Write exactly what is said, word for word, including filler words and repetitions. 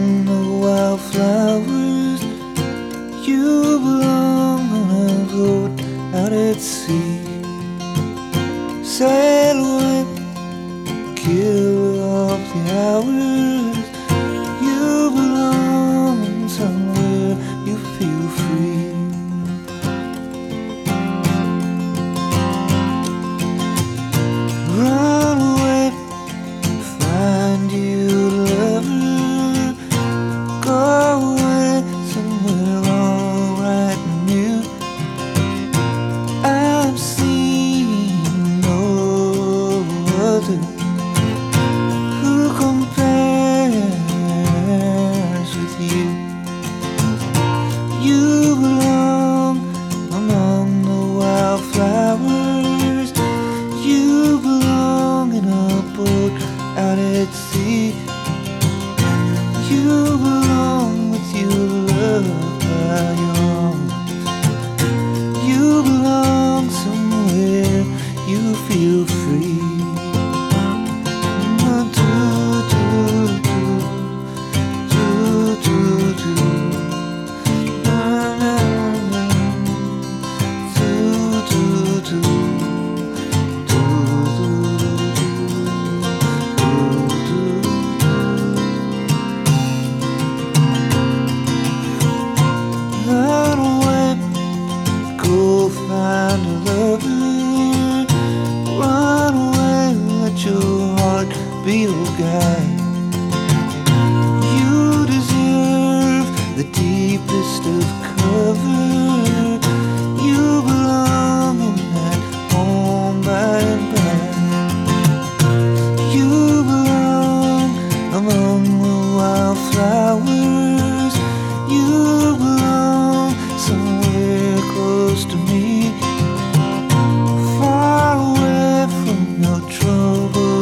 among the wildflowers. You belong on a boat out at sea. Sail away, kill off the hours. You belong somewhere you feel free. Run away, find you a lover. Go away somewhere all right and new. I'm seeing no other who compares with you. You belong among the wildflowers. You belong in a boat out at sea. You belong with your love by your arms. You belong somewhere you feel free. Run away, go find a lover. Run away, let your heart be your guide. You deserve the deepest of cover. You belong in that home by and by. You belong among the wildflowers. You belong somewhere close to me, far away from your trouble